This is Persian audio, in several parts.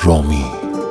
رامی.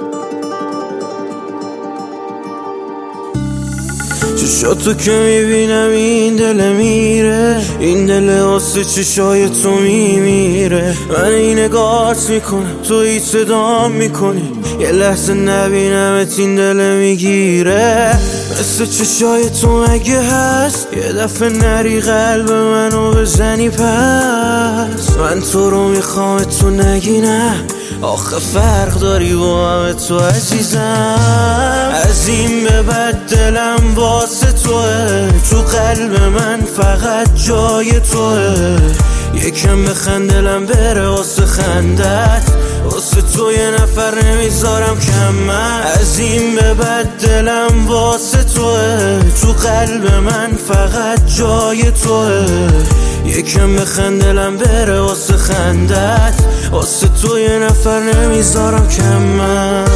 چشاتو که میبینم این دل میره، این دل واسه چشای تو میمیره. من این نگاهت میکنم تو هیچ صدام میکنی، یه لحظه نبینمت این دل میگیره. مثل چشای تو مگه هست یه دفعه نری قلب منو بزنی پس؟ من تو رو میخوام تو نگی نه، آخه فرق داری با همه تو عزیزم. از این به بعد دلم واسه توه، تو قلب من فقط جای توه. یکم بخند دلم بره واسه خندت، واسه تو یه نفر نمیذارم کم. من از این به بعد دلم واسه توه، تو قلب من فقط جای توه. یکم بخند دلم بره واسه خندت، واسه تو یه نفر نمیذارم کم. من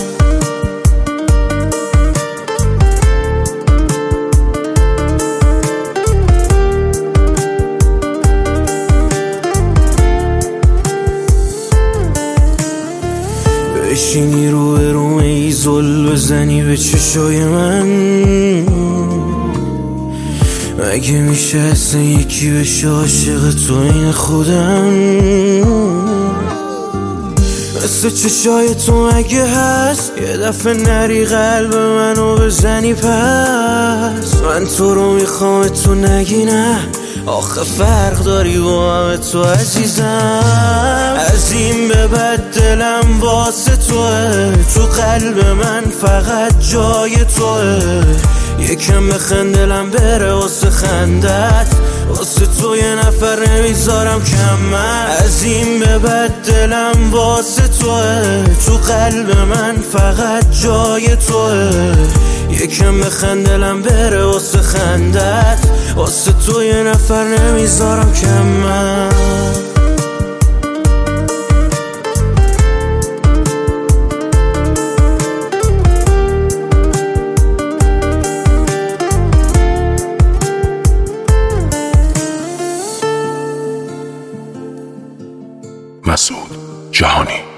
بشینی رو ایزول بزنی به چشای من، مگه میشه اصلا یکی بشه عاشق تو این خودم؟ مثل چشای تو مگه هست یه دفعه نری قلب منو بزنی پس؟ من تو رو میخوام تو نگی نه، آخه فرق داری با همه تو عزیزم. از این به بعد دلم واسه توه، تو قلب من فقط جای توه. یکم بخند دلم بره واسه خندت، واسه تو یه نفر نمیذارم کم. من از این به بعد دلم واسه توه، تو قلب من فقط جای توه. یکم بخند دلم بره واسه خندت، واسه تو یه نفر نمیذارم کم. من مسعود جهانی.